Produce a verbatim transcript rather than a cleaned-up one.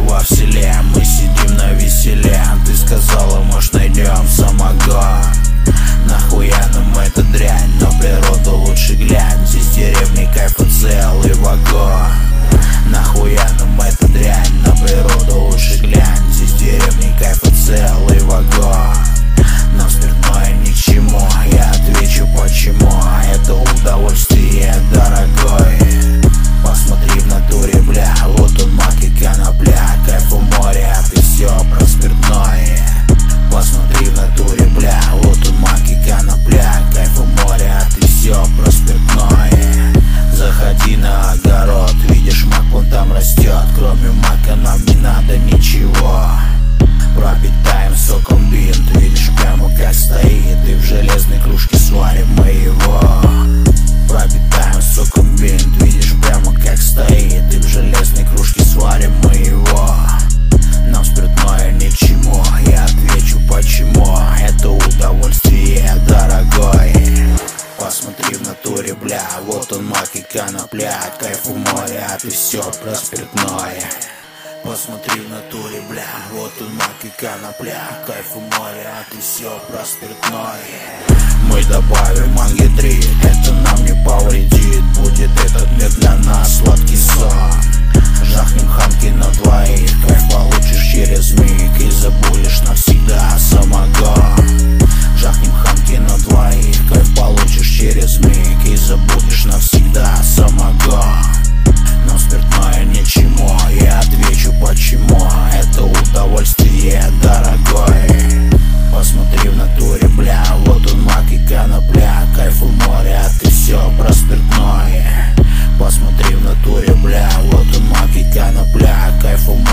во вселе, мы сидим на веселе. Ты сказала, может, найдем самогон. Нахуя нам эта дрянь, на природу лучше глянь. Здесь в деревне кайфа целый вагон. Нахуя нам эта дрянь, на природу лучше глянь. Здесь в деревне кайфа целый вагон. Нам спиртное ни к чему, я отвечу почему. Это удовольствие дорогое. Посмотри в натуре, бля, вот он мак и конопля. Кайф у моря, ты все про спиртное. Посмотри в натуре, бля, вот он мак и конопля. Кайф у моря, ты все про спиртное. Заходи на огород, видишь, мак вон там растет. Кроме мака нам не надо ничего. Пропитаем соком бинт, видишь, прямо как стоит. И в железной кружке сварим мы его. Пропитаем соком бинт, видишь, прямо как стоит. И в железной кружке сварим мы его. Нам спиртное ни к чему, я отвечу почему. Это удовольствие дорогое. Посмотри в натуре, бля, вот он мак и конопля. Кайф у моря, ты все про спиртное. Посмотри в натуре, бля, вот он мак и конопля. Кайф у моря, ты все про спиртное. Мы добавим ангидрид, это нам не повредит. Будет этот мир для нас сладкий сон. Жахнем ханки на двоих, кайф получишь через миг. И забудешь навсегда самогон. Жахнем ханки на двоих, кайф получишь через миг. И забудешь навсегда самогон. Но спиртное ни к чему, я отвечу почему. Это удовольствие дорогое. Посмотри в натуре, бля, вот он мак и конопля. Кайф у моря, ты все про спиртное. Посмотри в натуре, бля, вот он мак и конопля. Кайф у